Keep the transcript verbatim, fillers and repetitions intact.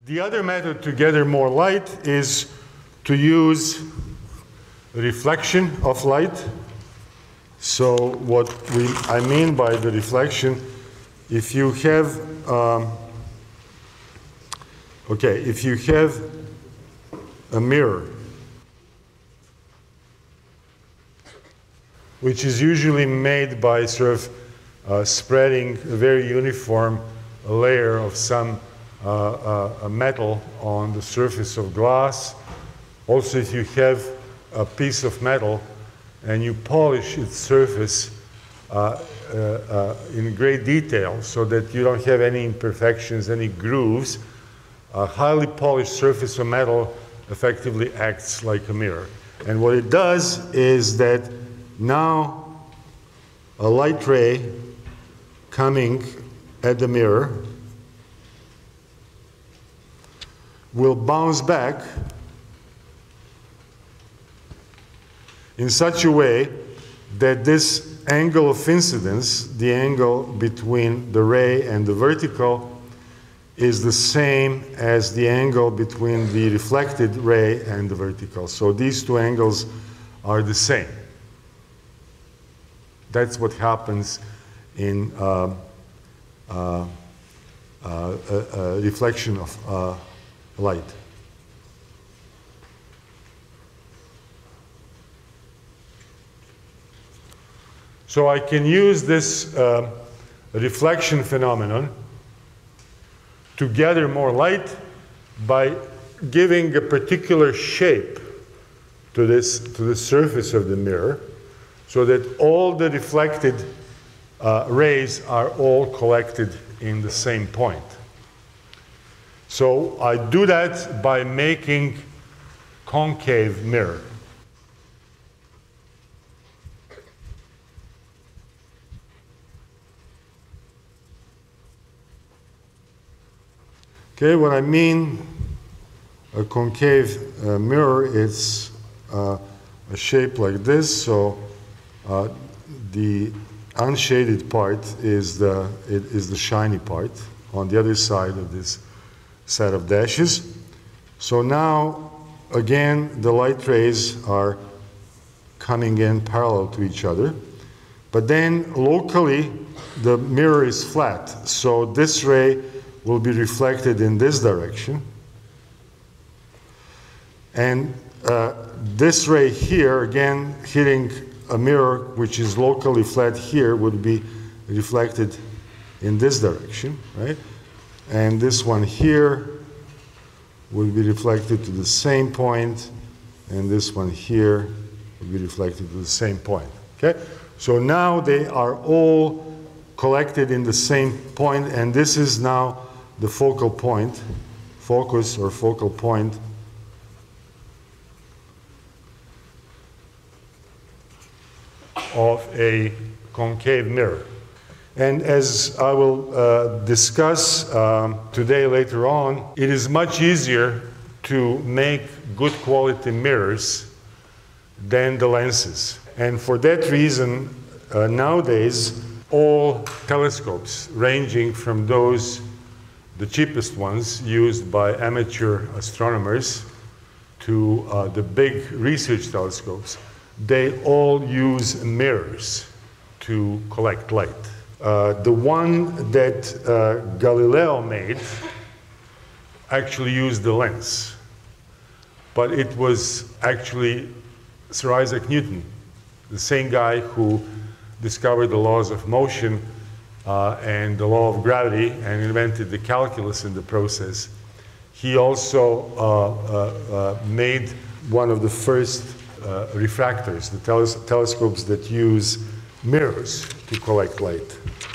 The other method to gather more light is to use reflection of light. So what we, I mean by the reflection, if you have, um, okay, if you have a mirror, which is usually made by sort of uh, spreading a very uniform layer of some uh, uh, a metal on the surface of glass. Also, if you have a piece of metal and you polish its surface uh, uh, uh, in great detail so that you don't have any imperfections, any grooves, a highly polished surface of metal effectively acts like a mirror. And what it does is that now a light ray coming at the mirror will bounce back in such a way that this angle of incidence, the angle between the ray and the vertical, is the same as the angle between the reflected ray and the vertical. So these two angles are the same. That's what happens in uh, uh, uh, a, a reflection of uh, light. So I can use this uh, reflection phenomenon to gather more light by giving a particular shape to this, to the surface of the mirror, so that all the reflected uh, rays are all collected in the same point. So I do that by making concave mirror. Okay, what I mean a concave uh, mirror, it's uh, a shape like this. So uh, the unshaded part is the, it is the shiny part on the other side of this set of dashes. So now, again, the light rays are coming in parallel to each other. But then locally, the mirror is flat. So this ray will be reflected in this direction. And uh, this ray here, again, hitting a mirror which is locally flat here, would be reflected in this direction, right? And this one here will be reflected to the same point, and this one here will be reflected to the same point, okay? So now they are all collected in the same point, and this is now the focal point, focus or focal point of a concave mirror. And as I will uh, discuss um, today later on, it is much easier to make good quality mirrors than the lenses. And for that reason, uh, nowadays, all telescopes ranging from those, the cheapest ones used by amateur astronomers, to uh, the big research telescopes, they all use mirrors to collect light. Uh, the one that uh, Galileo made actually used the lens, but it was actually Sir Isaac Newton, the same guy who discovered the laws of motion uh, and the law of gravity and invented the calculus in the process. He also uh, uh, uh, made one of the first uh, refractors, the teles telescopes that use mirrors to collect light.